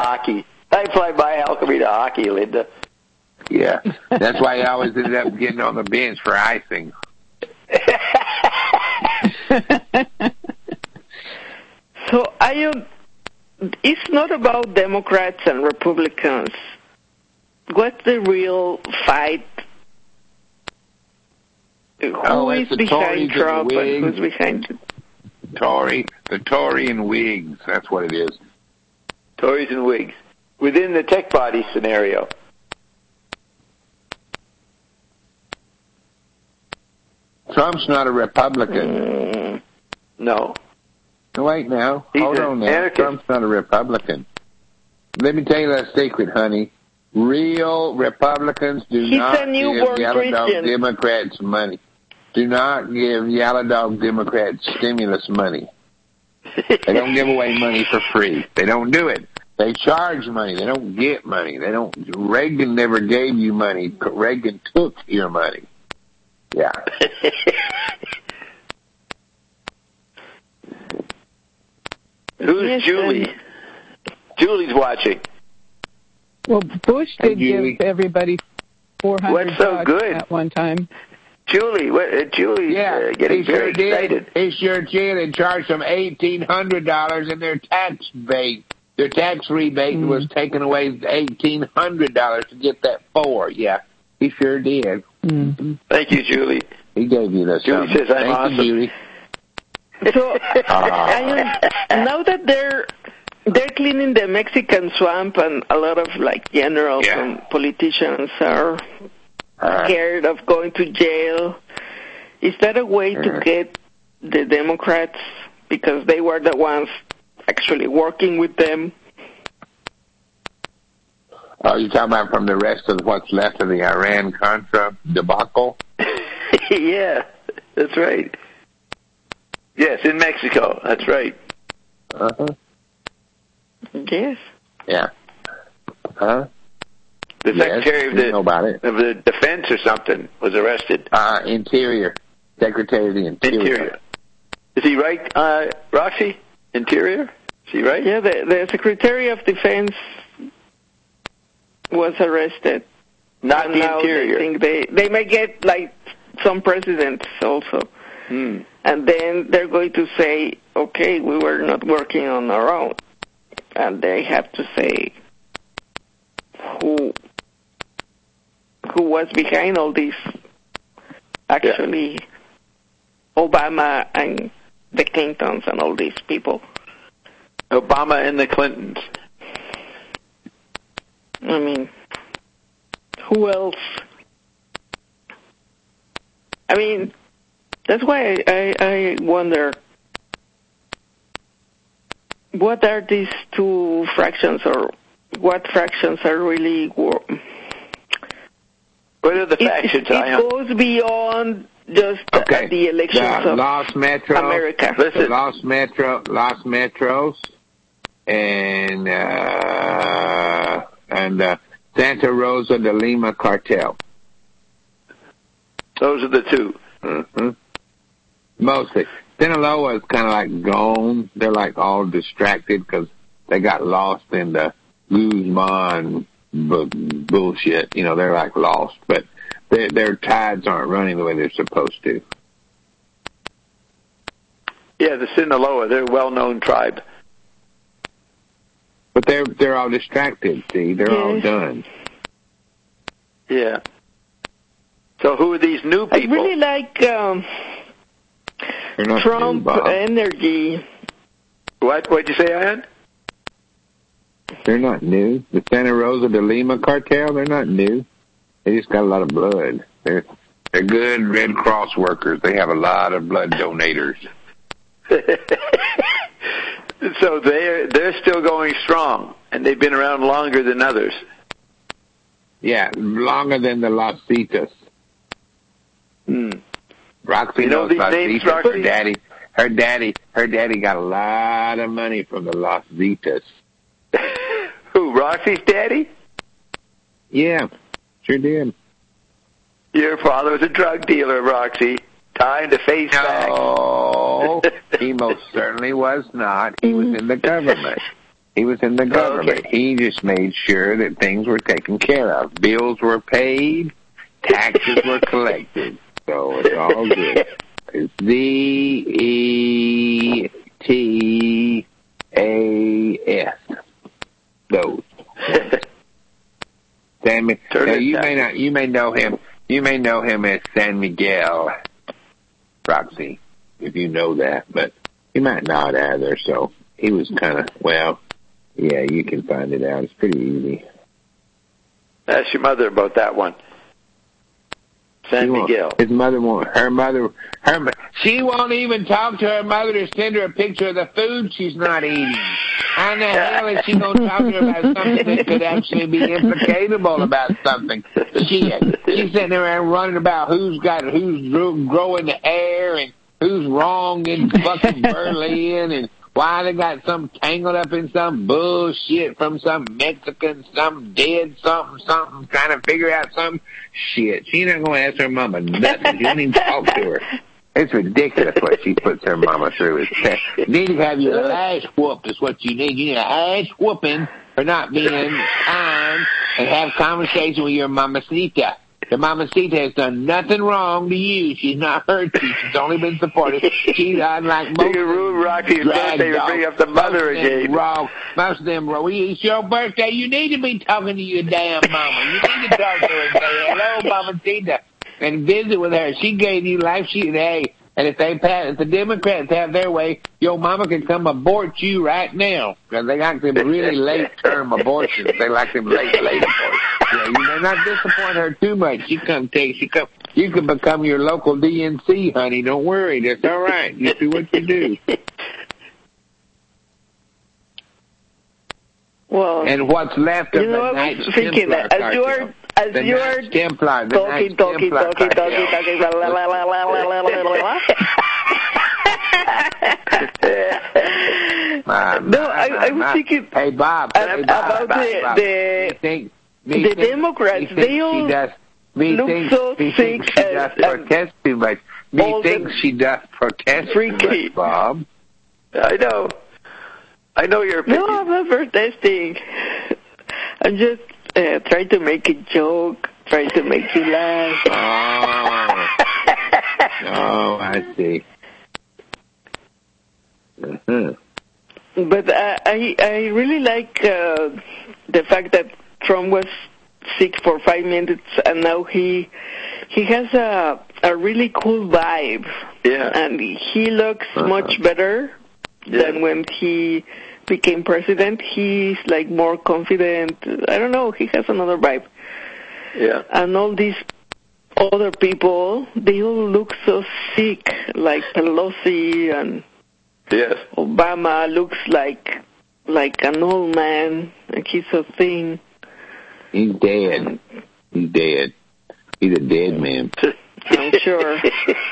hockey. I fly by Alchemy to hockey, Linda. Yeah, that's why I always ended up getting on the bench for icing. So it's not about Democrats and Republicans. What's the real fight? Who is behind Trump and who's behind it? The Tory and Whigs. That's what it is. Tories and Whigs. Within the tech body scenario. Trump's not a Republican. No. Wait now. He's Hold on now. anarchist. Trump's not a Republican. Let me tell you that secret, honey. Real Republicans do not give Yellow Dog Democrats money. Do not give Yellow Dog Democrats stimulus money. They don't give away money for free. They don't do it. They charge money. They don't get money. Reagan never gave you money. Reagan took your money. Yeah. Who's Julie? Julie's watching. Well, Bush did give everybody $400 What's so good? At one time. Julie's getting very excited. He sure did, and charged them $1,800, and their tax rebate was taken away $1,800 to get that $4. Yeah, he sure did. Mm-hmm. Thank you, Julie. He gave you that. Julie says I'm awesome. You, Julie. So now that they're cleaning the Mexican swamp, and a lot of generals and politicians are scared of going to jail. Is that a way to get the Democrats, because they were the ones actually working with them? Oh, you're talking about from the rest of what's left of the Iran-Contra debacle? Yeah, that's right. Yes, in Mexico. That's right. Uh-huh. Yes. Yeah. Huh? The Secretary of the Defense or something was arrested. Interior. Secretary of the Interior. Is he right, Roxy? Interior? Is he right? Yeah, the Secretary of Defense was arrested. Not and the now Interior. I think they may get some presidents also. And then they're going to say, okay, we were not working on our own. And they have to say who was behind all this. Actually, Obama and the Clintons and all these people. Obama and the Clintons. I mean, who else? I mean, that's why I wonder, what are these two fractions, or what fractions are really... What are the factions? It goes beyond just the elections of Los Metro, America. Los Metros, and Santa Rosa de Lima cartel. Those are the two. Mm-hmm. Mostly. Sinaloa is kind of gone. They're all distracted because they got lost in the Guzman bullshit. They're lost, but their tides aren't running the way they're supposed to. Yeah, the Sinaloa, they're a well-known tribe. But they're all distracted, see? They're all done. Yeah. So who are these new people? I really like Trump energy. What'd you say, Ian? They're not new. The Santa Rosa de Lima cartel, they're not new. They just got a lot of blood. They're good Red Cross workers. They have a lot of blood donators. So they're still going strong, and they've been around longer than others. Yeah, longer than the Las Citas. Roxy knows Las names, Citas. Roxy? Her daddy got a lot of money from the Las Citas. Who, Roxy's daddy? Yeah, sure did. Your father was a drug dealer, Roxy. Time to face facts. No, he most certainly was not. He was in the government. He was in the government. Okay. He just made sure that things were taken care of. Bills were paid, taxes were collected. So it's all good. It's VETAS. Those. San, so you may know him. You may know him as San Miguel, Roxy, if you know that, but you might not either. So he was kind of, well, yeah, you can find it out. It's pretty easy. Ask your mother about that one. San Miguel. His mother won't. She won't even talk to her mother to send her a picture of the food she's not eating. How in the hell is she going to talk to her about something that could actually be implicatable about something? She's sitting around running about who's growing the hair and who's wrong in fucking Berlin and why they got some tangled up in some bullshit from some Mexican, some dead something, trying to figure out some shit. She's not going to ask her mama nothing. She doesn't even talk to her. It's ridiculous what she puts her mama through. You need to have your ass whooped is what you need. You need an ass whooping for not being kind and have conversation with your mamacita. The mamacita has done nothing wrong to you. She's not hurt you. She's only been supportive. She's unlike most of them. Rocky's birthday to bring up the mother again. Most of them wrong. It's your birthday. You need to be talking to your damn mama. You need to talk to her and say, hello, mamacita, and visit with her. She gave you life. Hey, and if the Democrats have their way, your mama can come abort you right now because they like them really late-term abortions. They like them late abortions. Yeah, you may not disappoint her too much. You can become your local DNC, honey. Don't worry. That's all right. You do what you do. Well, and what's left of the Knights Templar cartel. As you are talking. No, I was thinking about the Democrats. They all look so sick. She does protest too much. Methinks she does protest too much, Bob. I know your opinion. No, I'm not protesting. I'm just trying to make a joke, trying to make you laugh. Oh, I see. Mm-hmm. But I really like the fact that Trump was sick for 5 minutes and now he has a really cool vibe. Yeah. And he looks much better than when he became president. He's like more confident. I don't know. He has another vibe. Yeah. And all these other people, they all look so sick, like Pelosi and Obama looks like an old man, like he's so thin. He's dead. He's dead. He's a dead man. I'm sure.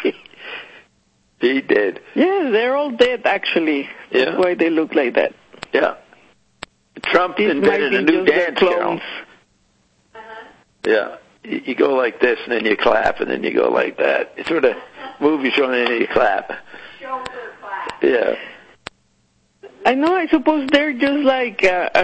He did. Yeah, they're all dead, actually. Yeah. That's why they look like that. Yeah. Trump invented a new dance, Carol. Yeah. You go like this, and then you clap, and then you go like that. It's sort of move your shoulder, and then you clap. Shoulder clap. Yeah. I know, I suppose they're just like,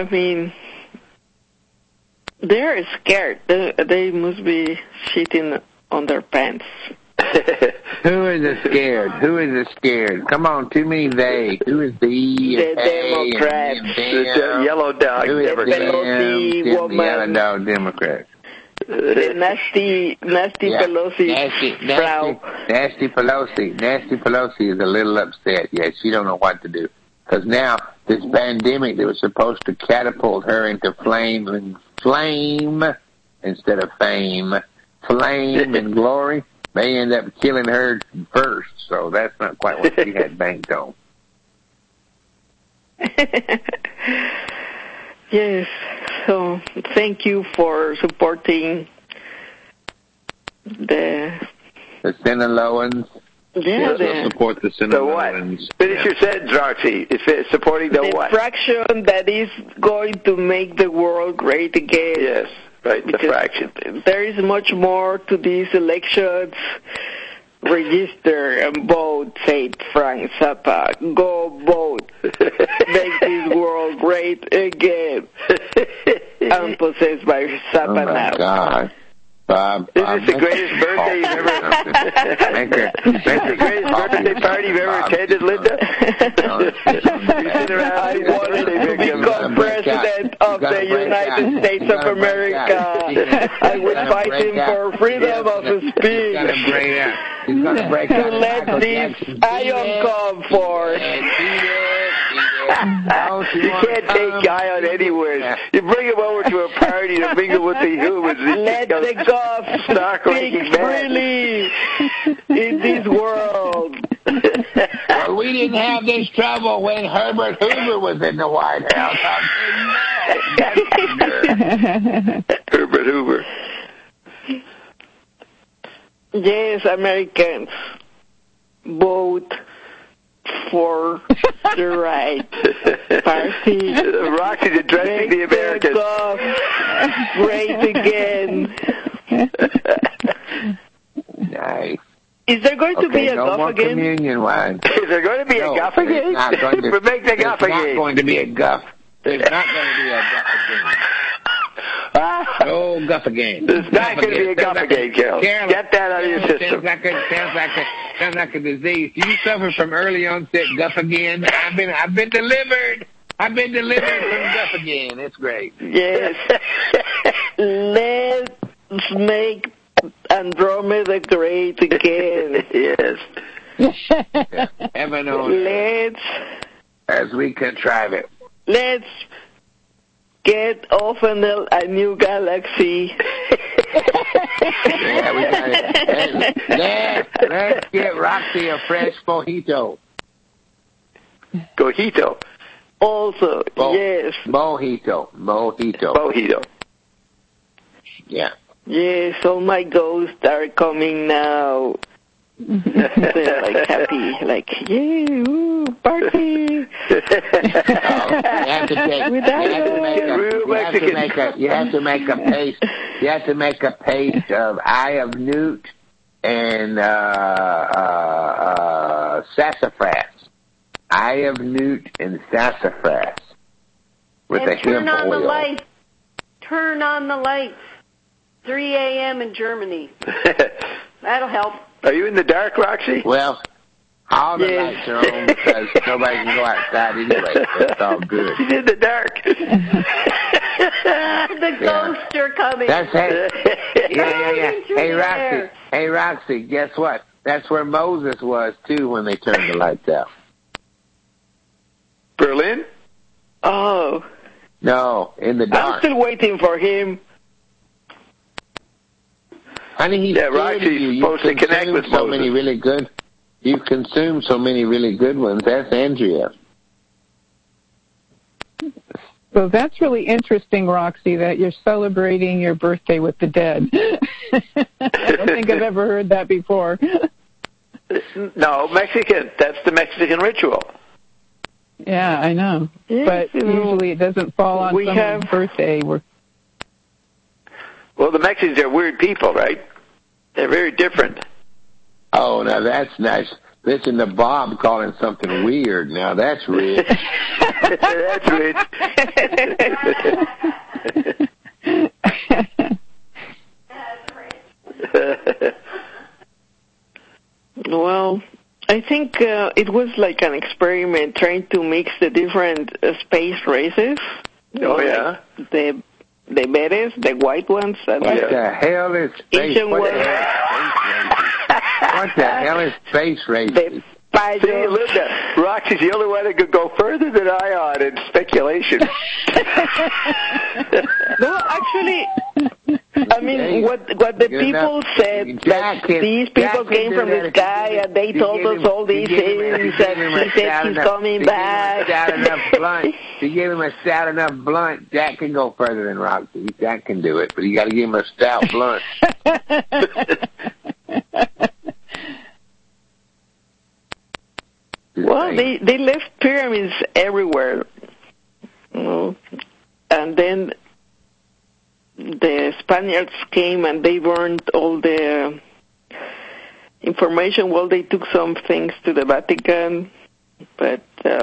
they're scared. They must be shitting on their pants. Who is scared? Come on, too many they. Who is the Democrats. The yellow dog Democrats. The yellow dog Democrats. The nasty Pelosi. Nasty Pelosi is a little upset. Yeah, she don't know what to do. Because now, this pandemic that was supposed to catapult her into flame instead of fame, flame and glory, may end up killing her first. So that's not quite what she had banked on. Yes. So thank you for supporting the Sinaloans. Yeah, support the Sinaloans. Finish your sentence, Roxy. It's supporting the what? The fraction that is going to make the world great again. Yes, right, the fraction. There is much more to these elections. register and vote, said Frank Zappa. Go vote. Make this world great again. I'm possessed by Zappa now. Oh, my God. Bob, this is the greatest birthday you've ever... This is the greatest birthday party you've ever attended, Linda? I wanted to become president of the United States of America. I was fighting for freedom of speech. He's going to break out. To let this ion come forth. You can't take Ion anywhere. You bring him over to a party to mingle with the humans. Let the gods speak freely in this world. Well, we didn't have this trouble when Herbert Hoover was in the White House. Herbert Hoover. Yes, Americans, vote for the right party. Roxy's addressing the Americans. Great again. Nice. Is there going to be a no guff more again? Communion wine. Is there going to be a guff again? Not going to, make the guff again. There's not going to be a guff. There's not going to be a guff again. No guff again. There's not going to be a guff again, Carol. Get that out of your system. Sounds like a disease. Do you suffer from early onset guff again? I've been delivered. I've been delivered from guff again. It's great. Yes. Let's make Andromeda great again. Yes. Heaven knows. As we contrive it. Let's get often a new galaxy. Yeah, we got it. Let's get Roxy a fresh mojito. Cojito. Also, yes. Mojito. Yeah. Yes, all my ghosts are coming now. They're like happy, like, yay, ooh, party. You have to make a paste of Eye of Newt and sassafras. Eye of Newt and sassafras with and a hemp oil. Turn on the lights. 3 a.m. in Germany. That'll help. Are you in the dark, Roxy? Well, all the lights are on because nobody can go outside anyway. It's all good. He's in the dark. The ghosts are coming. That's Yeah. Hey, Roxy, guess what? That's where Moses was, too, when they turned the lights out. Berlin? Oh. No, in the dark. I'm still waiting for him. Honey, he's Roxy's supposed to connect with so many really good. You've consumed so many really good ones. That's Andrea. So that's really interesting, Roxy, that you're celebrating your birthday with the dead. I don't think I've ever heard that before. No, Mexican. That's the Mexican ritual. Yeah, I know. Yes, but usually it doesn't fall on someone's birthday. Well, the Mexicans are weird people, right? They're very different. Oh, now that's nice. Listen to Bob calling something weird. Now that's rich. That's rich. Well, I think it was like an experiment trying to mix the different space races. Oh, yeah. Like the berets, the white ones. What the hell is space? What the hell is space racing? See, Linda, Roxy's the only one that could go further than Ion in speculation. No, actually, I mean, what the people said, that these people came from the sky and they told us all these things, and he said he's coming back. If you give him a stout enough blunt, Jack can go further than Roxy. Jack can do it, but you got to give him a stout blunt. Well, they left pyramids everywhere. And then the Spaniards came and they burned all the information. Well, they took some things to the Vatican, but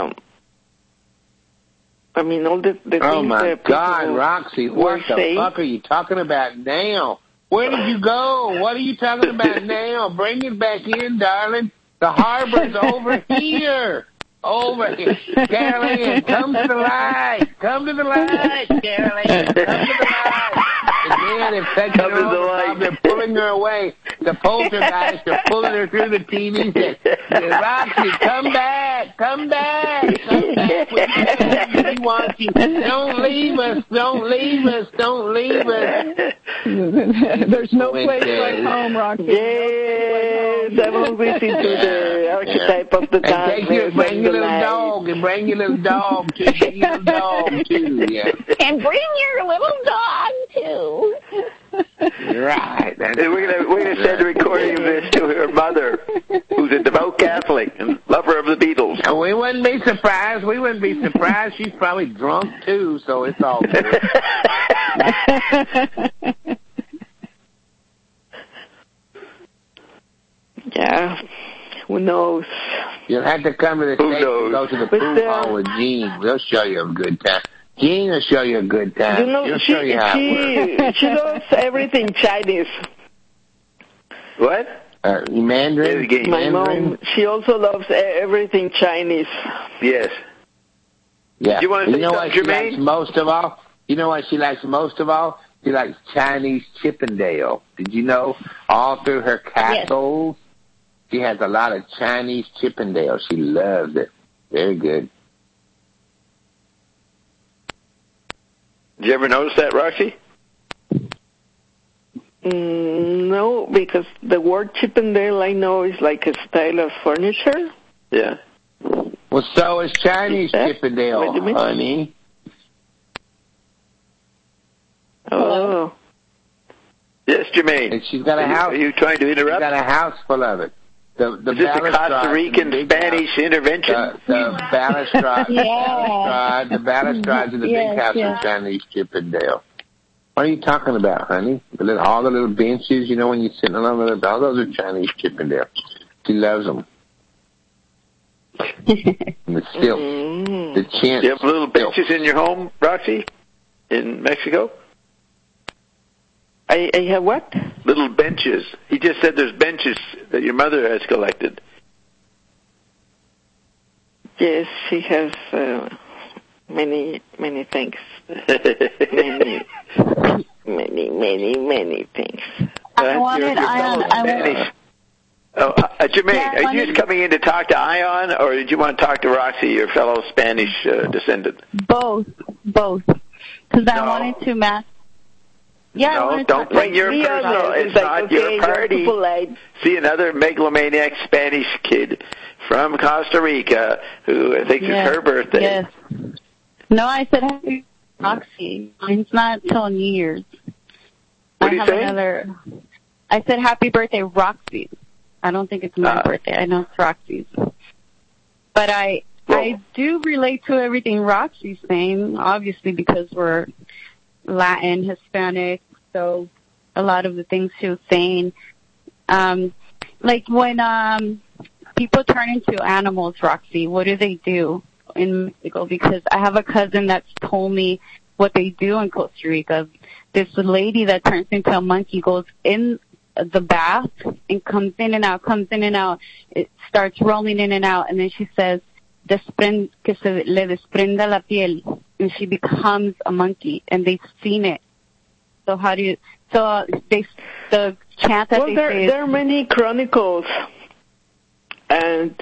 I mean, all the things. Oh my God, Roxy, what the fuck are you talking about now? Where did you go? What are you talking about now? Bring it back in, darling. The harbor's over here. Over here. Carolyn, come to the light. Come to the light, Carolyn. Come to the light. Again, if taking her over, they're pulling her away. The poltergeist are pulling her through the TV. Roxy, come back. Come back. Come back. We want you. Don't leave us. Don't leave us. Don't leave us. There's no place like home, Roxy. Yes, I will visit the archetype of the time. Bring your little dog, and bring your little dog too. Bring your little dog too, yeah. And bring your little dog too. Right. We're gonna send a recording of this to her mother, who's a devout Catholic and lover of the Beatles. And we wouldn't be surprised. We wouldn't be surprised. She's probably drunk too, so it's all good. Yeah. Who knows? You'll have to come to the States and go to the pool hall with Jean. They'll show you a good time. Jean will show you a good time. You know, She'll show you how it works. She loves everything Chinese. What? Mandarin? My mom, she also loves everything Chinese. Yes. Yeah. You want to know what she likes most of all? You know what she likes most of all? She likes Chinese Chippendale. Did you know? All through her castles, she has a lot of Chinese Chippendale. She loves it. Very good. Did you ever notice that, Roxy? No, because the word Chippendale I know is like a style of furniture. Yeah. Well, so is Chinese Chippendale, honey. Oh. Yes, Jermaine. And she's got a house. Are you trying to interrupt? She's got a house full of it. Is this the Costa Rican Spanish intervention? The balustrade, the balustrades in the big house of Chinese Chippendale. What are you talking about, honey? All the little benches, you know, when you're sitting on them, all those are Chinese Chippendale. She loves them. And the silk, the chintz. Do you have little benches in your home, Roxy, in Mexico? I have what? Little benches. He just said there's benches that your mother has collected. Yes, she has many things. many things. Jermaine, are you just coming in to talk to Ion, or did you want to talk to Roxy, your fellow Spanish descendant? Both. Because I wanted to match. Yeah, no, don't bring your personal. It's not your party. See another megalomaniac Spanish kid from Costa Rica who thinks it's her birthday. Yes. No, I said happy Roxy. Mine's not till New Year's. What do you say? I said happy birthday, Roxy. I don't think it's my birthday. I know it's Roxy's. But I do relate to everything Roxy's saying, obviously, because we're Latin, Hispanic, so a lot of the things she was saying, like when people turn into animals, Roxy, what do they do in Mexico? Because I have a cousin that's told me what they do in Costa Rica. This lady that turns into a monkey goes in the bath and comes in and out. It starts rolling in and out, and then she says, que se le desprenda la piel, and she becomes a monkey, and they've seen it. So the chant that they say there are many chronicles, and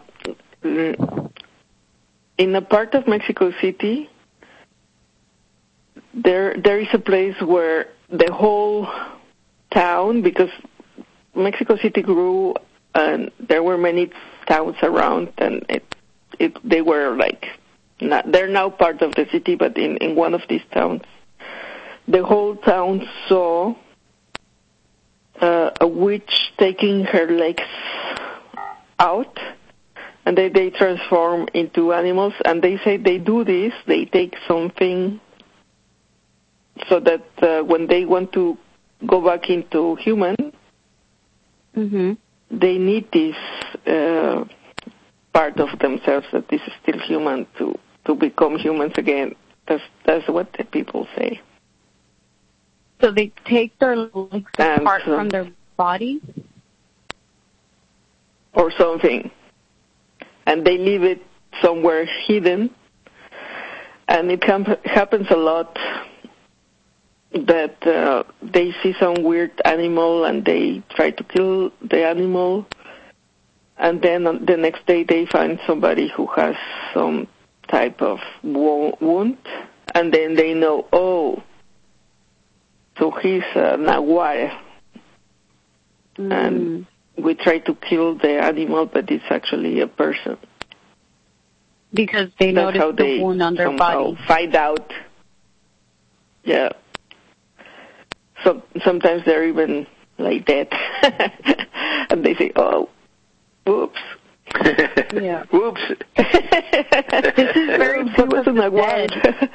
in a part of Mexico City, there is a place where the whole town, because Mexico City grew and there were many towns around, and they were like, they're now part of the city, but in one of these towns, the whole town saw a witch taking her legs out, and they transform into animals, and they say they do this, they take something so that when they want to go back into human, they need this part of themselves that is still human to become humans again. That's what the people say. So they take their legs apart from their body? Or something. And they leave it somewhere hidden. And it happens a lot that they see some weird animal and they try to kill the animal. And then the next day they find somebody who has some type of wound. And then they know, oh, so he's a nahual. And we try to kill the animal, but it's actually a person. Because they notice the wound on their body. Find out. Yeah. So sometimes they're even like dead. And they say, oh, whoops. Yeah. Whoops. This is very dead.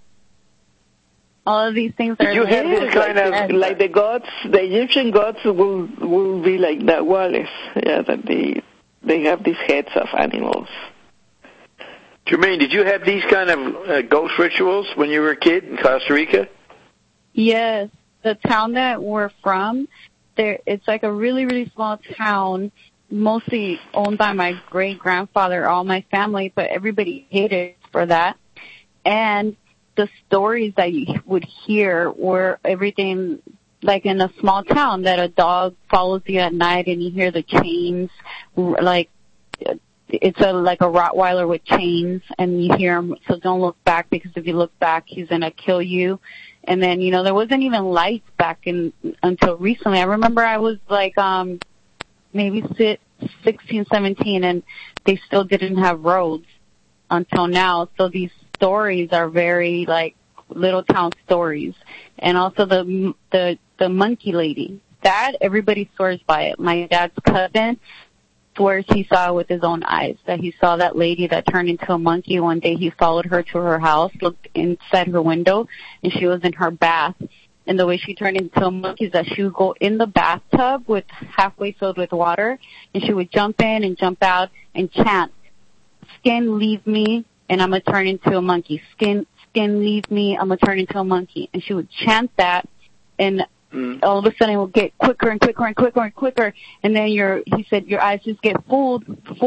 All of these things are. You have this kind of like the gods. The Egyptian gods will be like nahuales. Yeah, that they have these heads of animals. Jermaine, did you have these kind of ghost rituals when you were a kid in Costa Rica? Yes, the town that we're from, it's like a really, really small town, mostly owned by my great-grandfather, all my family, but everybody hated for that. And the stories that you would hear were everything like in a small town that a dog follows you at night and you hear the chains, like it's like a Rottweiler with chains and you hear him, so don't look back because if you look back, he's going to kill you. And then, there wasn't even lights back until recently. I remember I was like, maybe 16, 17 and they still didn't have roads until now. So these stories are very like little town stories. And also the monkey lady, that everybody swears by it. My dad's cousin swears he saw it with his own eyes, that he saw that lady that turned into a monkey. One day he followed her to her house, looked inside her window, and she was in her bath. And the way she turned into a monkey is that she would go in the bathtub with halfway filled with water, and she would jump in and jump out and chant, "Skin, leave me, and I'm going to turn into a monkey. Skin, leave me, I'm going to turn into a monkey." And she would chant that, and all of a sudden it would get quicker and quicker and quicker and quicker. And then he said your eyes just get fooled,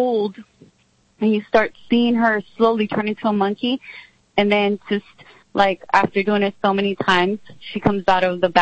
and you start seeing her slowly turn into a monkey. And then just like after doing it so many times, she comes out of the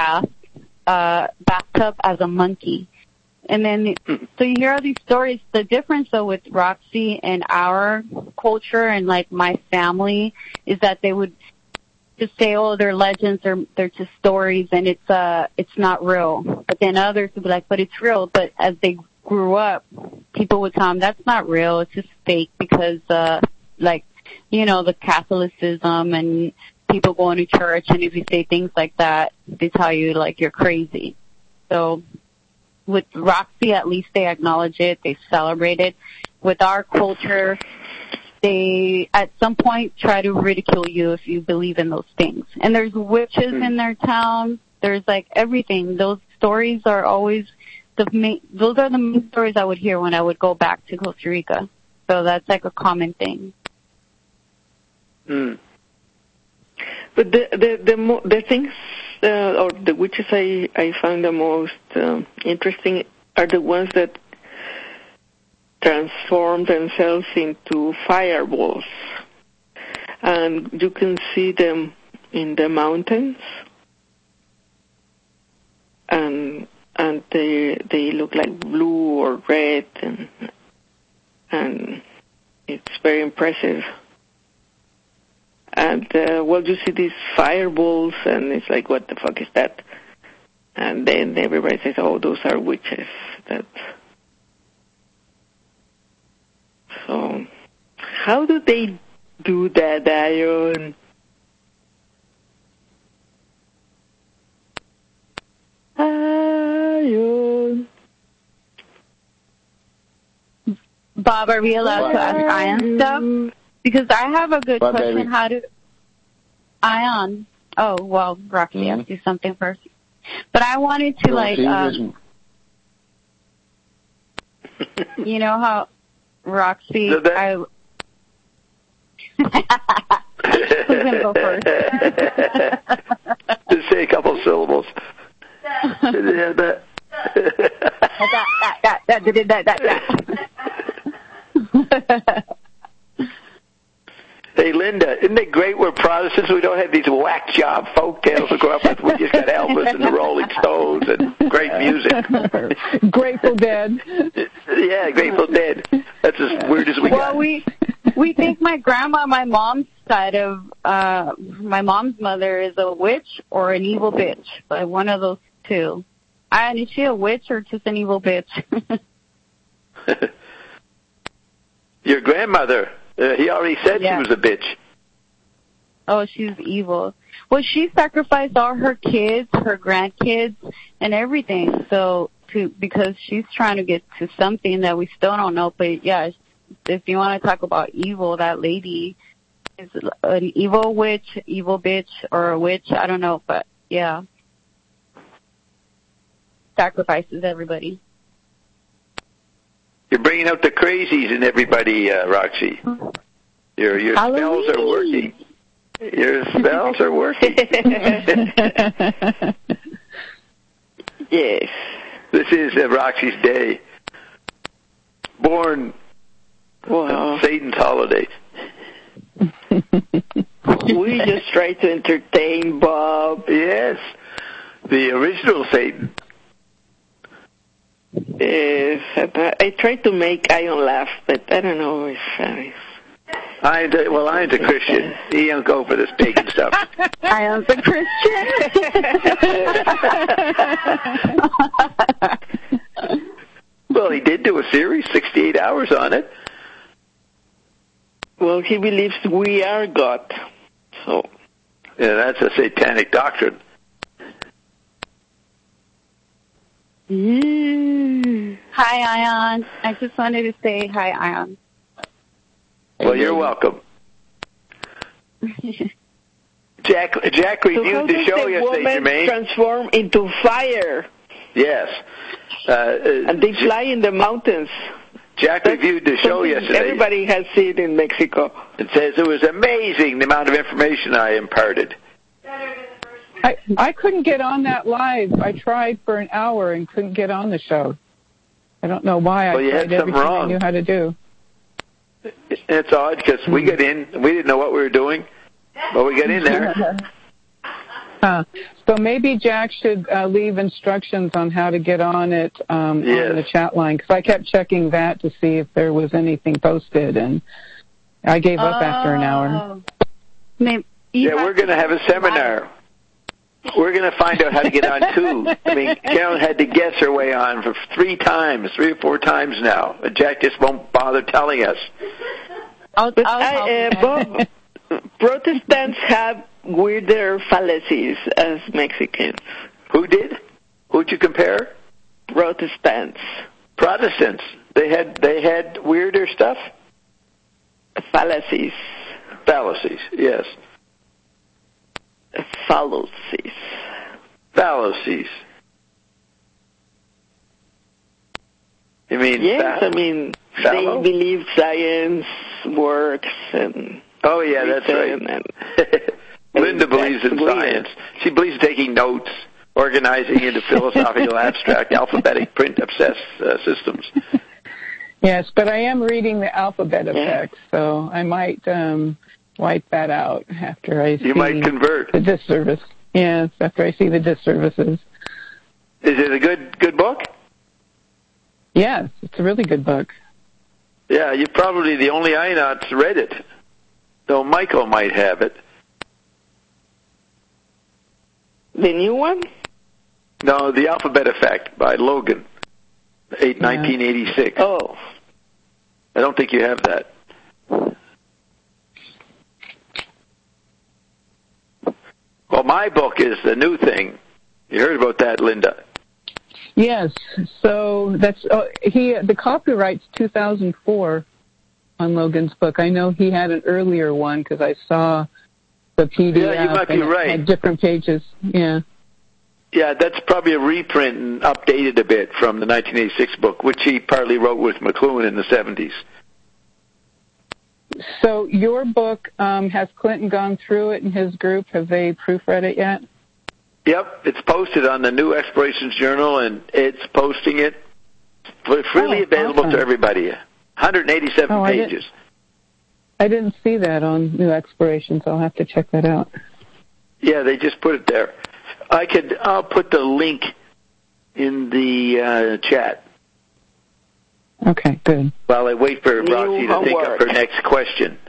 bathtub as a monkey. And then, so you hear all these stories. The difference, though, with Roxy and our culture and, like, my family is that they would just say, oh, they're legends, they're just stories, and it's not real. But then others would be like, but it's real. But as they grew up, people would tell them, that's not real, it's just fake because, the Catholicism and people going to church, and if you say things like that, they tell you, like, you're crazy. So with Roxy, at least they acknowledge it, they celebrate it. With our culture, they at some point try to ridicule you if you believe in those things. And there's witches in their town. There's like everything. Those stories are always those are the main stories I would hear when I would go back to Costa Rica. So that's like a common thing. But the things or the witches I find the most interesting are the ones that transform themselves into fireballs, and you can see them in the mountains, and they look like blue or red, and it's very impressive. And, you see these fireballs, and it's like, what the fuck is that? And then everybody says, oh, those are witches. So, how do they do that, Ion? Bob, are we allowed to ask Ion stuff? Because I have a good question. Baby. How do Ion? Oh, well, Roxy asked you something first. But I wanted to You know how, Roxy, Who's going to go first? Just say a couple syllables. Hey, Linda, isn't it great we're Protestants? We don't have these whack job folk tales to grow up with. We just got Elvis and the Rolling Stones and great music. Grateful Dead. Yeah, Grateful Dead. That's as weird as we got. Well, we think my grandma, my mom's side of, my mom's mother is a witch or an evil bitch, but one of those two. And is she a witch or just an evil bitch? Your grandmother, he already said she was a bitch. Oh, she's evil. Well, she sacrificed all her kids, her grandkids, and everything. So, because she's trying to get to something that we still don't know. But yeah, if you want to talk about evil, that lady is an evil witch, evil bitch, or a witch. I don't know, but yeah, sacrifices everybody. You're bringing out the crazies in everybody, Roxy. Your spells are working. Your spells are working. Yes. This is Roxy's day. Born on Satan's holiday. We just try to entertain Bob. Yes. The original Satan. Yes, I tried to make Ion laugh, but I don't know if Iron's a Christian. He don't go for this pagan stuff. Ion's a Christian. Well, he did do a series, 68 hours on it. Well, he believes we are God. So. Yeah, that's a satanic doctrine. Hi, Ion. I just wanted to say hi, Ion. Well, you're welcome. Jack reviewed the show yesterday, Jermaine. Transform into fire. Yes. And they fly in the mountains. Jack reviewed the show yesterday. Everybody has seen it in Mexico. It says it was amazing the amount of information I imparted. I couldn't get on that live. I tried for an hour and couldn't get on the show. I don't know why. Well, I tried everything wrong. I knew how to do. It's odd because we got in. We didn't know what we were doing, but we got in there. So maybe Jack should leave instructions on how to get on it on the chat line, because I kept checking that to see if there was anything posted, and I gave up after an hour. We're going to have a seminar. We're going to find out how to get on, too. I mean, Carolyn had to guess her way on for 3 or 4 times now. Jack just won't bother telling us. Bob, Protestants have weirder fallacies as Mexicans. Who did? Who'd you compare? Protestants. They had weirder stuff? Fallacies. Fallacies, yes. Fallacies. You mean? Yes, I mean they believe science works and. Oh yeah, that's right. Linda believes in science. She believes in taking notes, organizing into philosophical, abstract, alphabetic, print-obsessed systems. Yes, but I am reading the alphabet effects, so I might wipe that out after I see. You might convert the disservice. Yes, after I see the disservices. Is it a good book? Yes, it's a really good book. Yeah, you're probably the only Inots read it, though Michael might have it. The new one? No, The Alphabet Effect by Logan, 1986. Oh. I don't think you have that. Well, my book is the new thing. You heard about that, Linda? Yes. So that's the copyright's 2004 on Logan's book. I know he had an earlier one because I saw the PDF. Yeah, you might be right. Had different pages. Yeah. Yeah, that's probably a reprint and updated a bit from the 1986 book, which he partly wrote with McLuhan in the 70s. So your book, has Clinton gone through it in his group? Have they proofread it yet? Yep, it's posted on the New Explorations Journal, and it's posting it freely available to everybody. 187 pages. I didn't see that on New Explorations. I'll have to check that out. Yeah, they just put it there. I'll put the link in the chat. Okay, good. While I wait for Roxy to think up her next question.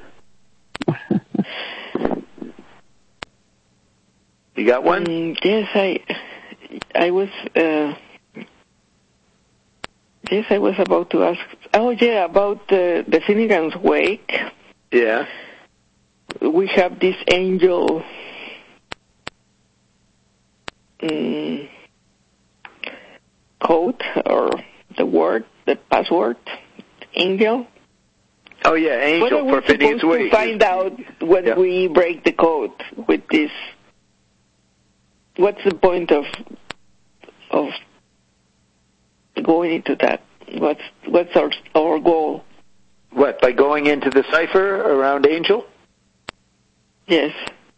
You got one? Yes, I was. Yes, I was about to ask. Oh, yeah, about the Finnegan's Wake. Yeah. We have this angel code or the password, angel. Oh yeah, angel for Finnegan's Wake. What are we supposed to find out when we break the code with this? What's the point of going into that? What's our goal? What, by going into the cipher around angel? Yes.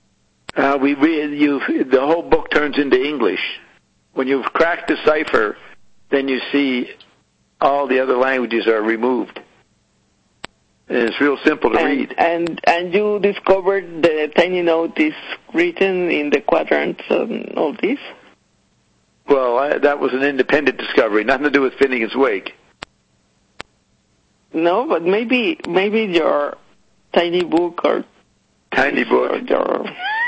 The whole book turns into English. When you've cracked the cipher, then you see all the other languages are removed. And it's real simple to read. And you discovered the tiny note is written in the quadrants and all this? Well, that was an independent discovery, nothing to do with Finnegan's Wake. No, but maybe your tiny book or... Tiny book. Or your...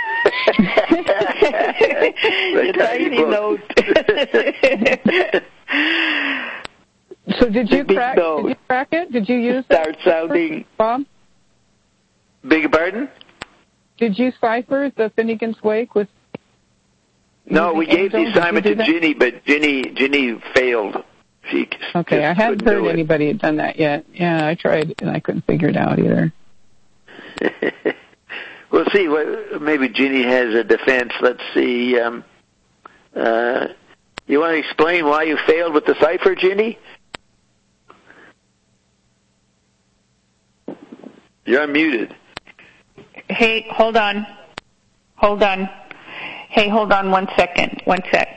the tiny note. So did you crack it? Did you use Start sounding. Bob? Beg your pardon? Did you cipher the Finnegan's Wake with... No, we gave the assignment to Ginny, but Ginny failed. Okay, I hadn't heard anybody had done that yet. Yeah, I tried, and I couldn't figure it out either. We'll see. Maybe Ginny has a defense. Let's see. You want to explain why you failed with the cipher, Ginny? You're unmuted. Hey, hold on. Hey, hold on 1 second. 1 sec.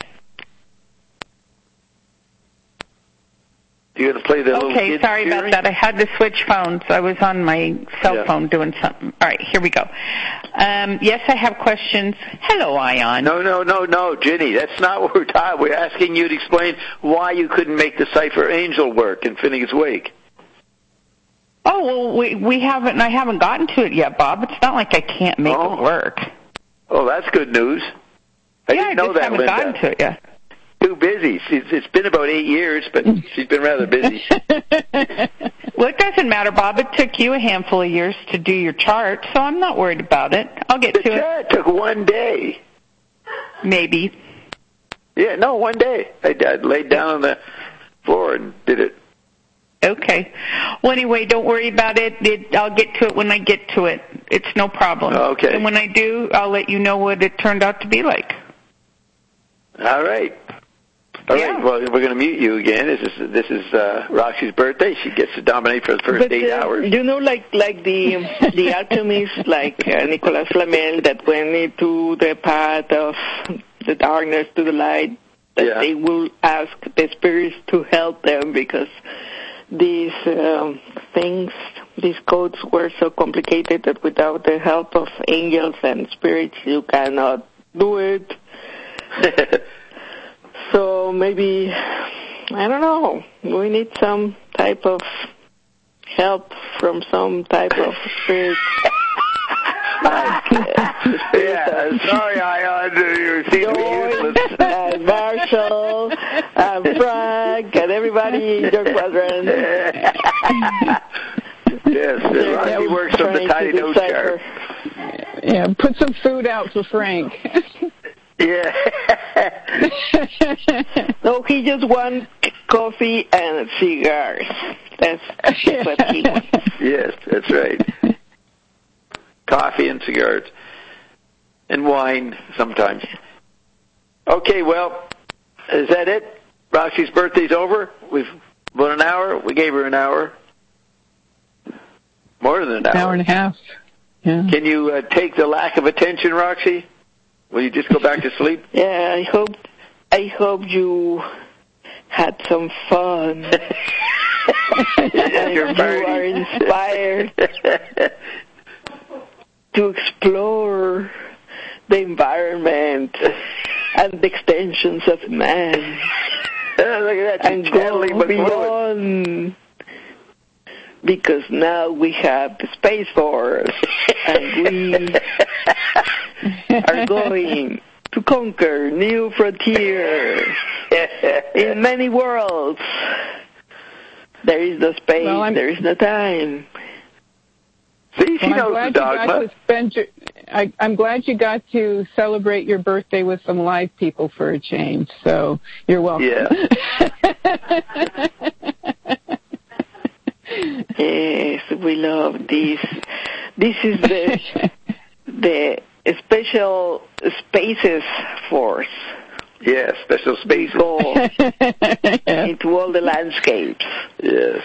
You got to play the little Okay, sorry about that. I had to switch phones. I was on my cell phone doing something. All right, here we go. Yes, I have questions. Hello, Ion. No, Ginny. That's not what we're talking. We're asking you to explain why you couldn't make the cipher angel work in Finnegan's Wake. Oh, well, we haven't. I haven't gotten to it yet, Bob. It's not like I can't make it work. Oh, that's good news. I didn't know that, haven't Linda. Gotten to it yet. Too busy. It's been about 8 years, but she's been rather busy. Well, it doesn't matter, Bob. It took you a handful of years to do your chart, so I'm not worried about it. I'll get to it. The chart took 1 day. Maybe. Yeah, no, 1 day. I laid down on the floor and did it. Okay. Well, anyway, don't worry about it. I'll get to it when I get to it. It's no problem. Okay. And when I do, I'll let you know what it turned out to be like. All right. All right. Well, we're going to mute you again. This is Roxy's birthday. She gets to dominate for the first 8 hours. You know, like the alchemists, like Nicolas Flamel, that went into the path of the darkness to the light, that they will ask the spirits to help them because these things, these codes were so complicated that without the help of angels and spirits, you cannot do it. So maybe, I don't know, we need some type of help from some type of spirit. Sorry, Ion, you seem to be useless. And Marshall, and Frank, and everybody in your quadrant. Yes, Roxy works from the tiny note chart. Yeah, put some food out for Frank. Yeah. No, he just wants coffee and cigars. That's what he wants. Yes, that's right. Coffee and cigars. And wine sometimes. Okay, well, is that it? Roxy's birthday's over. We've about an hour. We gave her an hour. More than an hour. Hour and a half. Yeah. Can you take the lack of attention, Roxy? Will you just go back to sleep? Yeah, I hope you had some fun. And you are inspired to explore the environment and the extensions of man. Look at that. And go beyond. Because now we have the Space Force, and we are going to conquer new frontiers in many worlds. There is no space, there is no time. See, she knows the dogma. I'm glad you got to celebrate your birthday with some live people for a change, so you're welcome. Yeah. Yes, we love this. This is the Special Spaces Force. Yes, Special Spaces. Go into all the landscapes. Yes.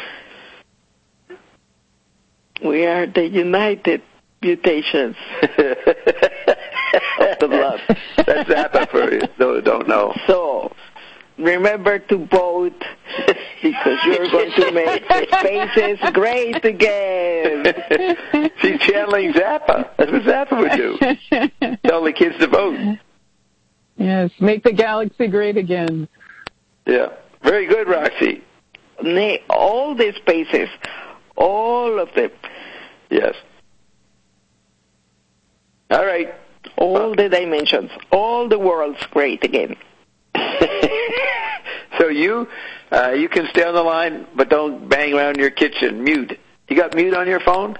We are the United Mutations of the blood. That's Zappa for you, those who don't know. So, remember to vote because you're going to make spaces great again. She's channeling Zappa. That's what Zappa would do. Tell the kids to vote. Yes, make the galaxy great again. Yeah. Very good, Roxy. All the spaces, all of them. Yes. All right. All the dimensions, all the worlds great again. So you can stay on the line, but don't bang around your kitchen. Mute. You got mute on your phone?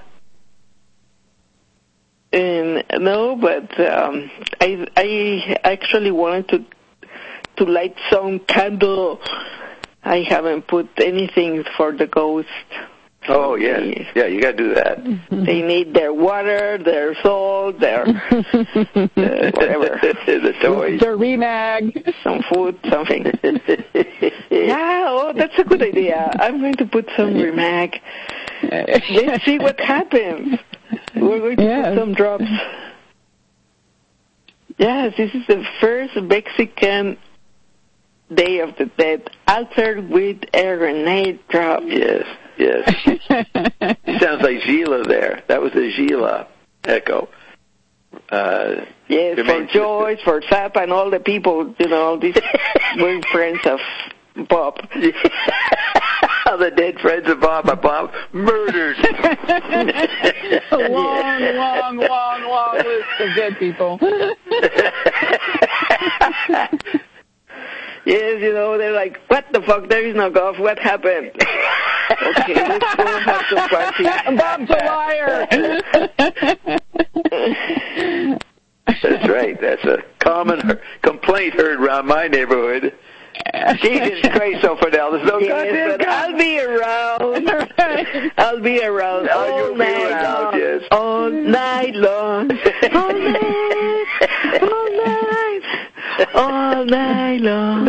No, but I actually wanted to light some candle. I haven't put anything for the ghost. Oh, yeah. Yeah, you got to do that. They need their water, their salt, their whatever. The toys. Their remag. Some food, something. Yeah, that's a good idea. I'm going to put some remag. Let's see what happens. We're going to put some drops. Yes, this is the first Mexican Day of the Dead altered with a grenade drop. Yes. Sounds like Gila there. That was a Gila echo. Yes, for Joyce, for Zappa, and all the people, these we're friends of Bob. All the dead friends of Bob are Bob murdered. A long list of dead people. Yes, they're like, what the fuck? There is no golf. What happened? Okay, let's go have some party. Bob's a liar. That's right. That's a common complaint heard around my neighborhood. Jesus Christ, Fidel, there's no goddamn but I'll be around. I'll be around all night long. Yes. All night long. All night long.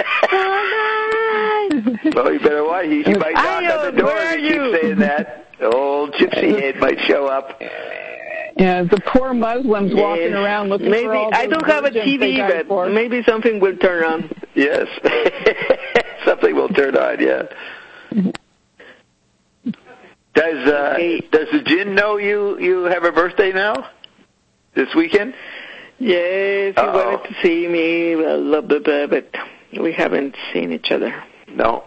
Well, you better watch. He might knock on the door if you keep saying that. The old gypsy head might show up. Yeah, the poor Muslims walking around looking for all those I don't have a TV, but maybe something will turn on. Yes. Something will turn on, yeah. Does the Jinn know you have a birthday now? This weekend? Yes, he wanted to see me, but we haven't seen each other. No.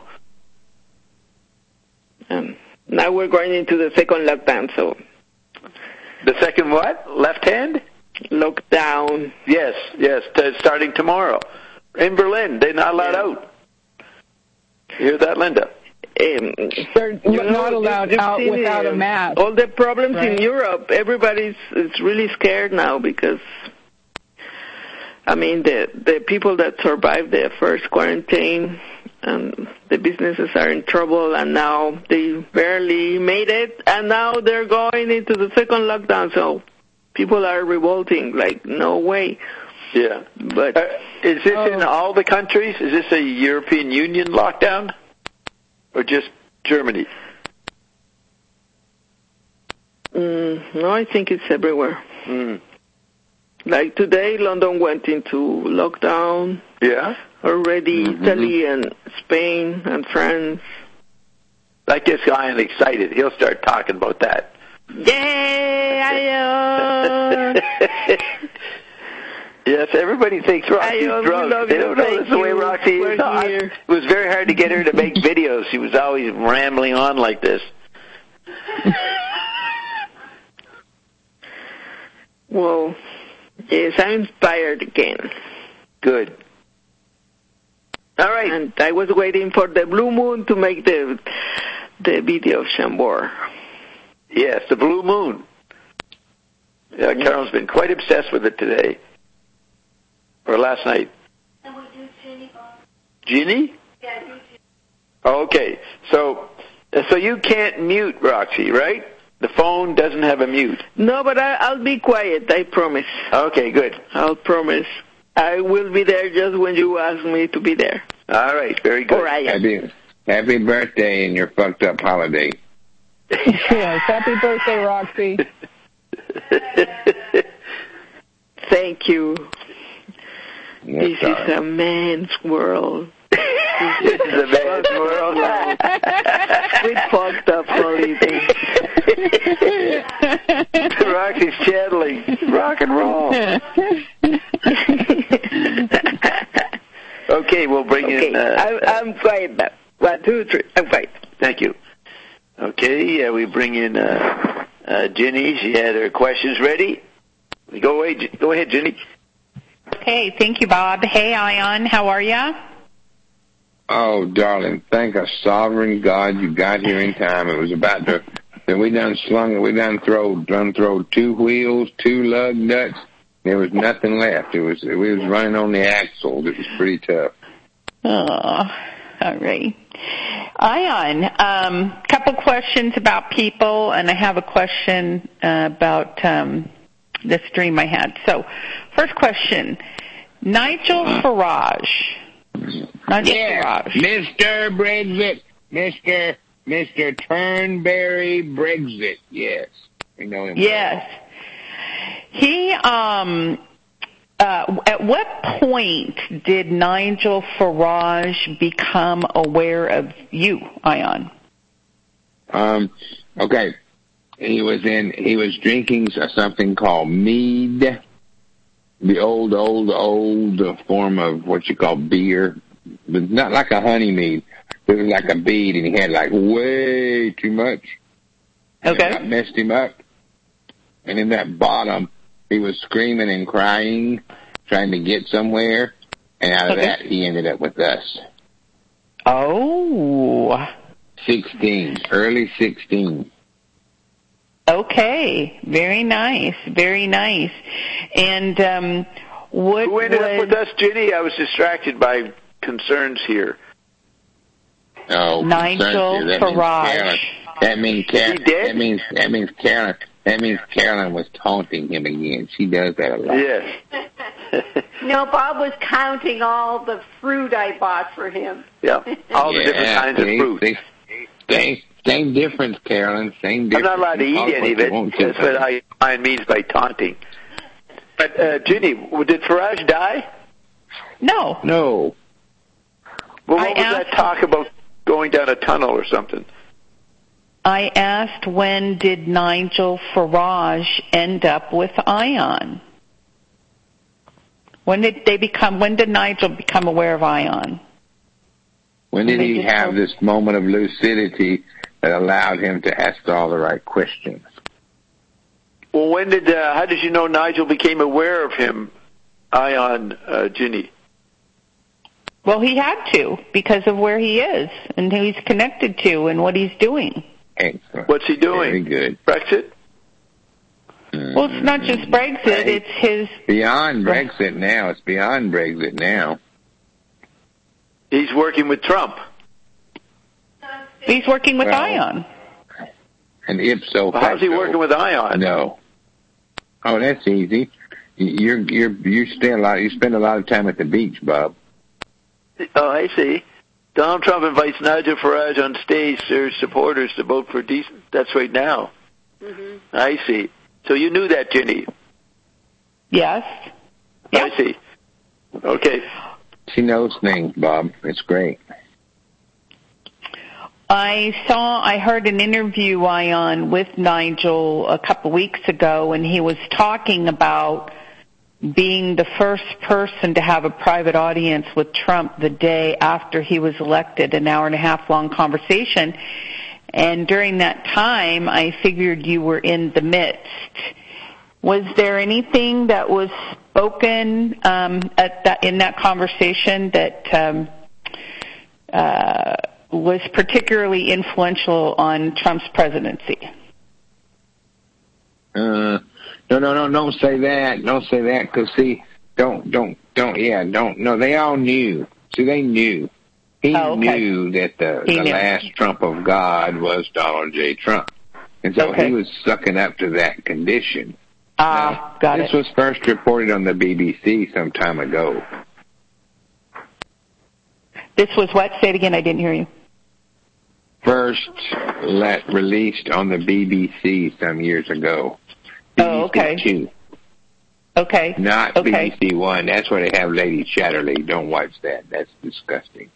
Now we're going into the second lockdown, so... The second what? Left hand? Lockdown. Yes, starting tomorrow. In Berlin, they're not allowed out. You hear that, Linda? They're not allowed out without a mask. All the problems in Europe, everybody's really scared now because... the people that survived the first quarantine, the businesses are in trouble, and now they barely made it, and now they're going into the second lockdown, so people are revolting, like, no way. Yeah. But is this in all the countries? Is this a European Union lockdown? Or just Germany? No, I think it's everywhere. Like today, London went into lockdown. Yeah. Already Italy and Spain and France. Like this guy, I'm excited. He'll start talking about that. Yeah, Yes, everybody thinks Roxy's drunk. They don't know that's the way Roxy is. It was very hard to get her to make videos. She was always rambling on like this. Well, yes, I'm inspired again. Good. All right. And I was waiting for the blue moon to make the video of Chambord. Yes, the blue moon. Yeah, Carol's been quite obsessed with it today. Or last night. And we do Ginny, Bob. Ginny? Yeah, I do Ginny. Okay, so you can't mute Roxy, right? The phone doesn't have a mute. No, but I'll be quiet, I promise. Okay, good. I'll promise. I will be there just when you ask me to be there. All right, very good. Or I am. Happy birthday and your fucked up holiday. Yes, happy birthday, Roxy. Thank you. This is a man's world. This is a man's world. With fucked up holiday. Roxy's channeling rock and roll. Okay, we'll bring in... I'm quiet now. 1, 2, 3. I'm quiet. Thank you. Okay, we bring in Ginny. She had her questions ready. Go ahead, Ginny. Okay, thank you, Bob. Hey, Ion, how are ya? Oh, darling, thank a sovereign God you got here in time. It was about to... We done throw 2 wheels, 2 lug nuts. There was nothing left. We was running on the axles. It was pretty tough. Oh, all right. Ion, couple questions about people, and I have a question about this dream I had. So, first question, Nigel Farage. Farage. Mr. Brexit. Mr. Turnberry Brexit. Yes. We know him. Yes. He, at what point did Nigel Farage become aware of you, Ion? Okay. He was drinking something called mead, the old form of what you call beer, but not like a honey mead. It was like a bead, and he had like way too much. Okay. And that messed him up. And in that bottom, he was screaming and crying, trying to get somewhere, and out of that, he ended up with us. Oh. 16, early 16. Okay, very nice, very nice. And who ended up with us, Ginny? I was distracted by concerns here. Oh, Nigel Farage. That means Carolyn was taunting him again. She does that a lot. Yes. No, Bob was counting all the fruit I bought for him. Yeah, all the different kinds of fruit. Same difference, Carolyn. Same difference. I'm not allowed to eat any of it. That's what Ion means by taunting. But, Ginny, did Farage die? No. No. Well, what was that talk about going down a tunnel or something? I asked, when did Nigel Farage end up with Ion? When did Nigel become aware of Ion? When did he have this moment of lucidity that allowed him to ask all the right questions? Well, how did you know Nigel became aware of him, Ion, Ginny? Well, he had to, because of where he is and who he's connected to and what he's doing. Excellent. What's he doing? Very good. Brexit? Well, it's not just Brexit, it's his... Beyond Brexit now. It's beyond Brexit now. He's working with Trump. He's working with Ion. And ipso facto. How's he working with Ion? No. Oh, that's easy. You spend a lot of time at the beach, Bob. Oh, I see. Donald Trump invites Nigel Farage on stage to his supporters to vote for decent. That's right now. Mm-hmm. I see. So you knew that, Ginny? Yes. I see. Okay. She knows things, Bob. It's great. I heard an interview with Nigel a couple weeks ago, and he was talking about being the first person to have a private audience with Trump the day after he was elected, an hour-and-a-half long conversation. And during that time, I figured you were in the midst. Was there anything that was spoken in that conversation that was particularly influential on Trump's presidency? No, don't say that. Don't say that, because see, no, they all knew. See, they knew. He knew that the last Trump of God was Donald J. Trump. And so he was sucking up to that condition. Got it. This was first reported on the BBC some time ago. This was what? Say it again, I didn't hear you. First released on the BBC some years ago. BBC 2. Okay. Not BBC 1. That's where they have Lady Chatterley. Don't watch that. That's disgusting.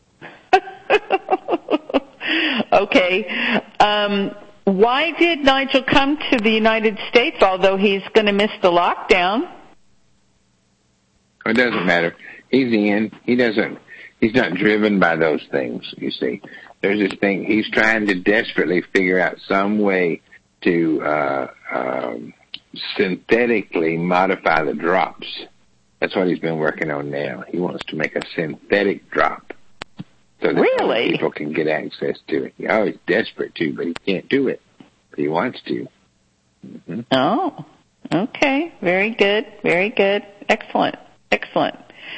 Okay. Why did Nigel come to the United States, although he's going to miss the lockdown? It doesn't matter. He's in. He's not driven by those things, you see. There's this thing. He's trying to desperately figure out some way to synthetically modify the drops. That's what he's been working on now. He wants to make a synthetic drop so that people can get access to it. Oh, he's desperate too, but he can't do it. But he wants to. Mm-hmm. Oh, okay. Very good. Very good. Excellent. Excellent.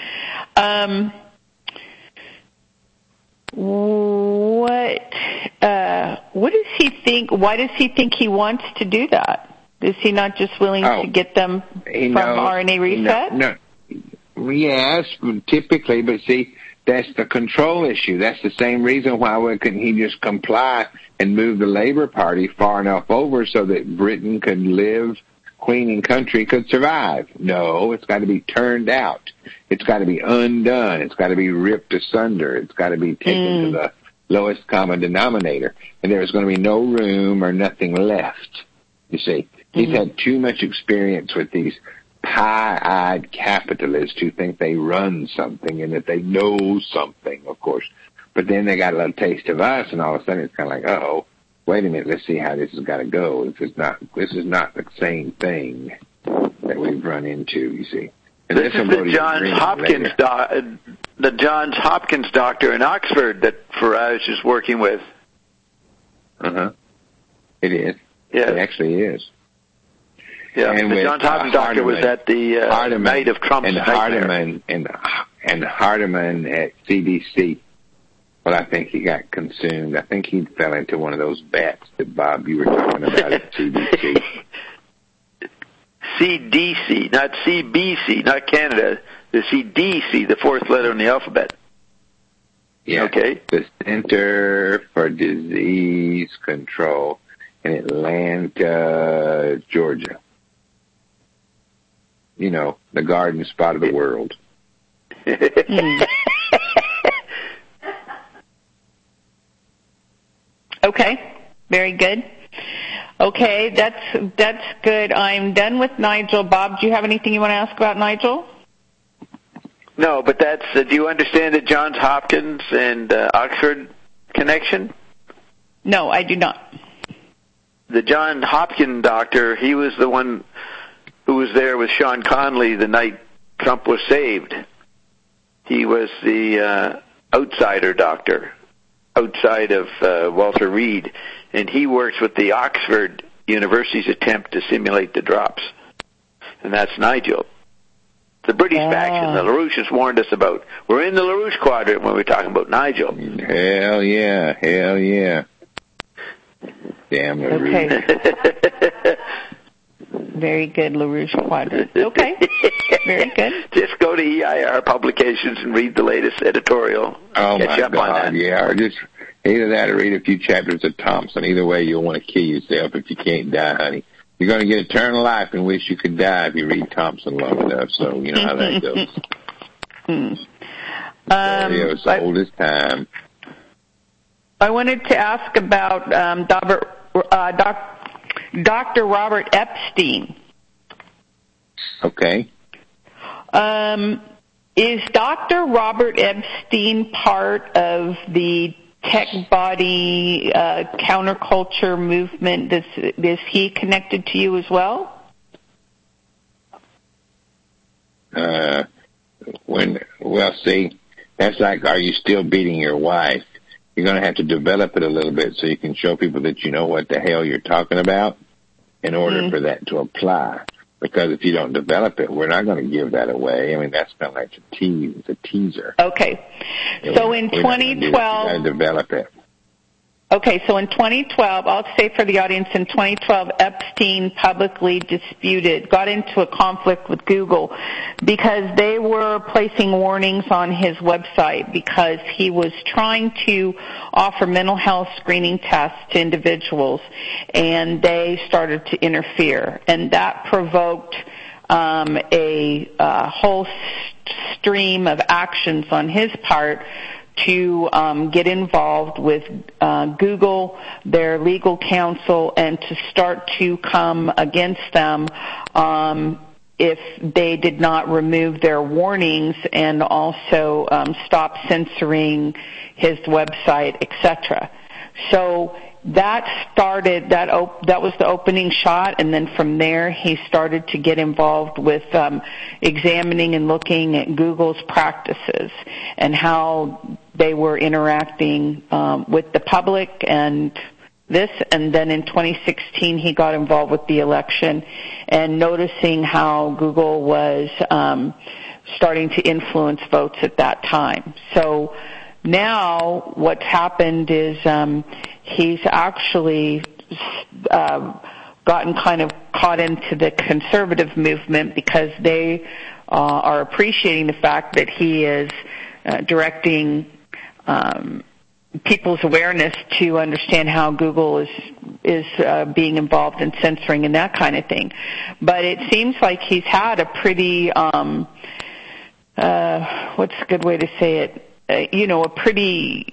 What does he think? Why does he think he wants to do that? Is he not just willing to get them from RNA reset? No. Yes, typically, but see, that's the control issue. That's the same reason why couldn't he just comply and move the Labour Party far enough over so that Britain could live, Queen and country could survive. No, it's got to be turned out. It's got to be undone. It's got to be ripped asunder. It's got to be taken to the lowest common denominator. And there's going to be no room or nothing left, you see. He's had too much experience with these pie-eyed capitalists who think they run something and that they know something, of course. But then they got a little taste of us, and all of a sudden it's kind of like, uh-oh, wait a minute, let's see how this has got to go. This is not the same thing that we've run into, you see. And this is the Johns Hopkins doctor in Oxford that Farage is working with. It is. Yeah. It actually is. Yeah, and the Johns Hopkins doctor was at the night of Trump's Hardiman and Hardiman at CDC. Well, I think he got consumed. I think he fell into one of those bats that, Bob, you were talking about at CDC. CDC, not CBC, not Canada. The CDC, the fourth letter in the alphabet. Yeah. Okay. The Center for Disease Control in Atlanta, Georgia. You know, the garden spot of the world. Okay, very good. Okay, that's good. I'm done with Nigel. Bob, do you have anything you want to ask about Nigel? No, but that's. Do you understand the Johns Hopkins and Oxford connection? No, I do not. The John Hopkins doctor, he was the one who was there with Sean Conley the night Trump was saved. He was the outsider doctor, outside of Walter Reed, and he works with the Oxford University's attempt to simulate the drops. And that's Nigel. The British faction, the LaRouche warned us about. We're in the LaRouche quadrant when we're talking about Nigel. Hell yeah. Damn LaRouche. Okay. Very good, LaRouche Quadrant. Okay. Very good. Just go to EIR Publications and read the latest editorial. Oh, my God, yeah. Or just either that or read a few chapters of Thompson. Either way, you'll want to kill yourself if you can't die, honey. You're going to get eternal life and wish you could die if you read Thompson long enough, so you know how that goes. It's the oldest time. I wanted to ask about Dr. Robert Epstein. Okay. Is Dr. Robert Epstein part of the tech body counterculture movement? Is he connected to you as well? See, that's like, are you still beating your wife? You're going to have to develop it a little bit so you can show people that you know what the hell you're talking about in order for that to apply. Because if you don't develop it, we're not going to give that away. I mean, that's kind of like a tease. It's a teaser. Okay. So in 2012... You got to develop it. Okay, so in 2012, I'll say for the audience, in 2012, Epstein publicly got into a conflict with Google because they were placing warnings on his website because he was trying to offer mental health screening tests to individuals, and they started to interfere. And that provoked a whole stream of actions on his part to get involved with Google, their legal counsel, and to start to come against them if they did not remove their warnings and also stop censoring his website, etc. So that started, that was the opening shot, and then from there he started to get involved with examining and looking at Google's practices and how they were interacting with the public and this. And then in 2016 he got involved with the election and noticing how Google was starting to influence votes at that time. So now what's happened is he's actually gotten kind of caught into the conservative movement because they are appreciating the fact that he is directing people's awareness to understand how Google is being involved in censoring and that kind of thing. But it seems like he's had a pretty what's a good way to say it? A pretty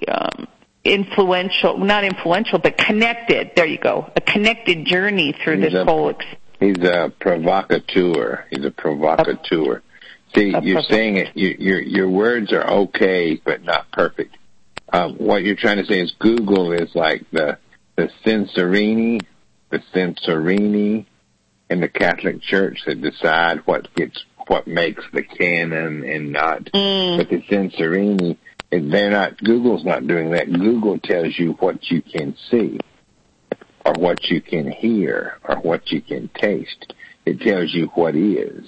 not influential, but connected. There you go. A connected journey through this whole. He's a provocateur. See, you're saying it. Your words are okay, but not perfect. What you're trying to say is Google is like the censorini in the Catholic Church that decide what makes the canon and not. But the censorini, Google's not doing that. Google tells you what you can see or what you can hear or what you can taste. It tells you what is.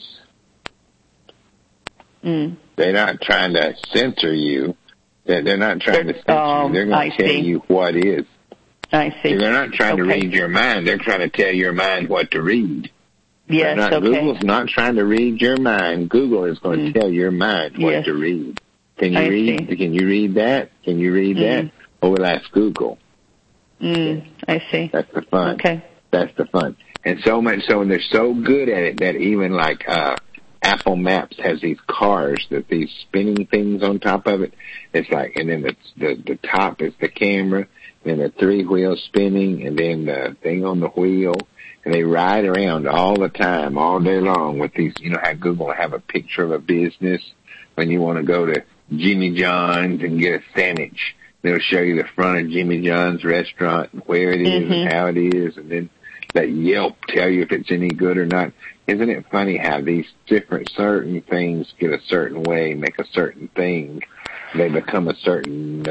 They're not trying to censor you. They're not trying to censor you. They're going to tell you what is. I see. They're not trying to read your mind. They're trying to tell your mind what to read. Yes, Google's not trying to read your mind. Google is going to tell your mind what to read. Can you read? See. Can you read that? Can you read that? Or we'll ask Google. I see. That's the fun. Okay. That's the fun. And so much so, and they're so good at it that even like Apple Maps has these cars that these spinning things on top of it. It's like, and then the top is the camera, and then the 3 wheels spinning, and then the thing on the wheel. And they ride around all the time, all day long with these, how Google will have a picture of a business when you want to go to Jimmy John's and get a sandwich. They'll show you the front of Jimmy John's restaurant and where it is and how it is, and then let Yelp tell you if it's any good or not. Isn't it funny how these certain things get a certain way, make a certain thing, they become a certain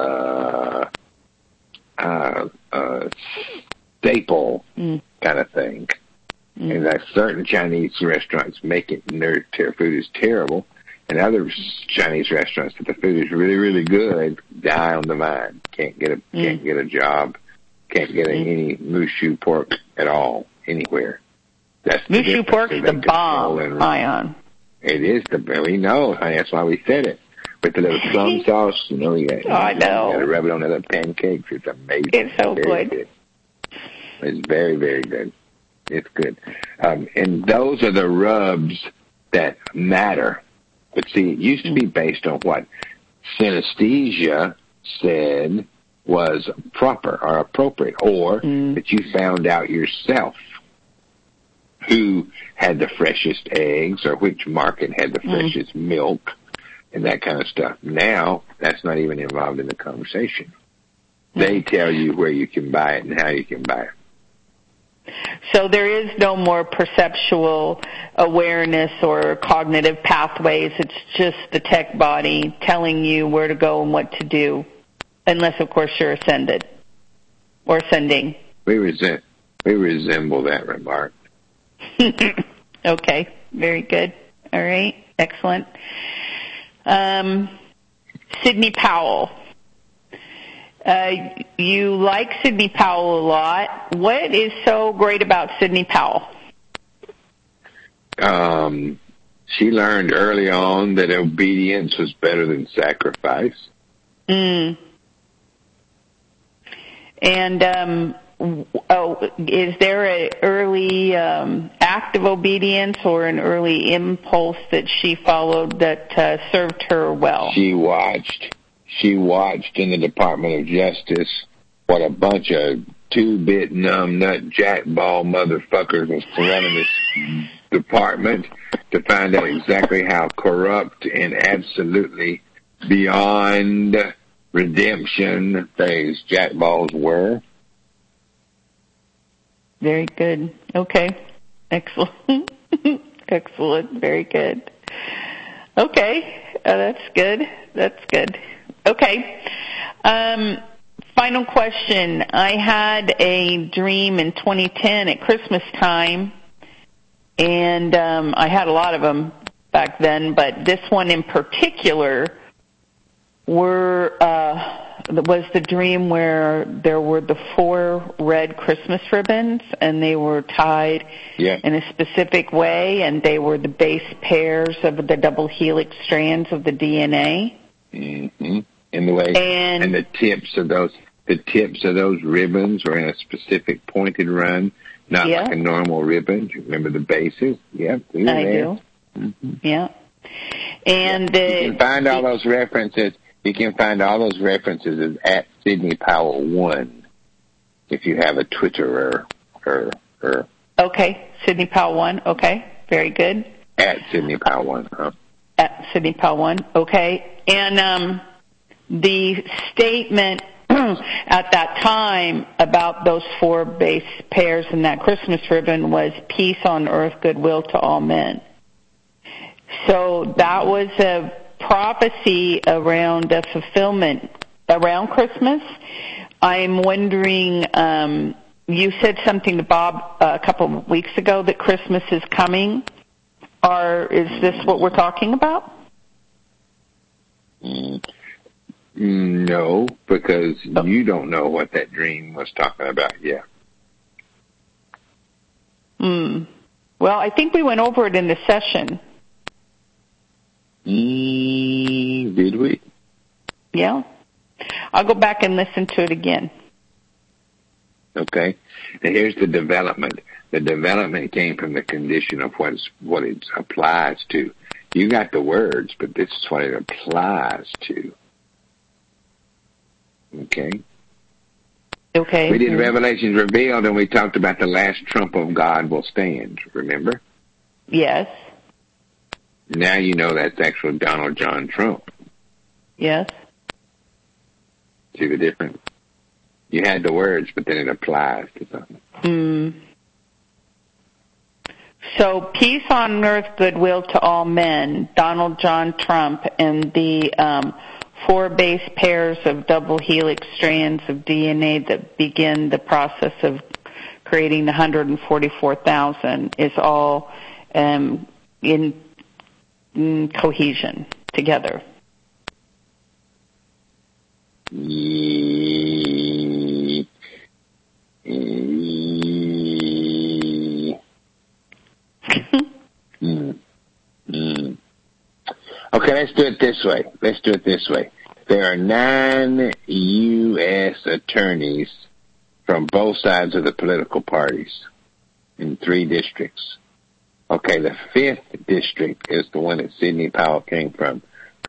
staple kind of thing. And like certain Chinese restaurants make it and their food is terrible, and other Chinese restaurants that the food is really, really good die on the vine. Can't get a job, can't get any moose shoe pork at all anywhere. Mushu pork's the bomb, Ion. It is we know. That's why we said it. With the little plum sauce, I know. You gotta rub it on the little pancakes. It's amazing. It's so good. It's very, very good. It's good. And those are the rubs that matter. But see, it used to be based on what synesthesia said was proper or appropriate, or that you found out yourself who had the freshest eggs or which market had the freshest milk and that kind of stuff. Now, that's not even involved in the conversation. They tell you where you can buy it and how you can buy it. So there is no more perceptual awareness or cognitive pathways. It's just the tech body telling you where to go and what to do, unless, of course, you're ascended or ascending. We resemble that remark. Okay, very good. All right, excellent. Sidney Powell. You like Sidney Powell a lot. What is so great about Sidney Powell? She learned early on that obedience was better than sacrifice. And is there an early act of obedience or an early impulse that she followed that served her well? She watched in the Department of Justice what a bunch of two-bit numbnut jackball motherfuckers was running this department to find out exactly how corrupt and absolutely beyond redemption these jackballs were. Very good. Okay. Excellent. Excellent. Very good. Okay. That's good. That's good. Okay. Final question. I had a dream in 2010 at Christmas time, and I had a lot of them back then, but this one in particular was the dream where there were the 4 red Christmas ribbons, and they were tied in a specific way, and they were the base pairs of the double helix strands of the DNA. Mm-hmm. In the way, and the tips of those ribbons were in a specific pointed run, not like a normal ribbon. Do you remember the bases? Yeah, I do. Mm-hmm. Yeah, and you can find all those references. You can find all those references at Sidney Powell 1 if you have a Twitter or. Okay, Sidney Powell 1. Okay, very good. At Sidney Powell 1. Huh? At Sidney Powell 1. Okay, and the statement at that time about those 4 base pairs in that Christmas ribbon was peace on earth, goodwill to all men. So that was a prophecy around a fulfillment around Christmas. I'm wondering, you said something to Bob a couple of weeks ago that Christmas is coming. Is this what we're talking about? No, because you don't know what that dream was talking about yet. Well, I think we went over it in the session. Did we? Yeah. I'll go back and listen to it again. Okay. And here's the development. The development came from the condition of what it applies to. You got the words, but this is what it applies to. Okay? Okay. We did Revelations Revealed, and we talked about the last trump of God will stand, remember? Yes. Now you know that's actually Donald John Trump. Yes. See the difference? You had the words, but then it applies to something. So, peace on earth, goodwill to all men, Donald John Trump, and the 4 base pairs of double helix strands of DNA that begin the process of creating the 144,000 is all in cohesion together. let's do it this way. There are 9 U.S. attorneys from both sides of the political parties in 3 districts. Okay, the 5th district is the one that Sidney Powell came from.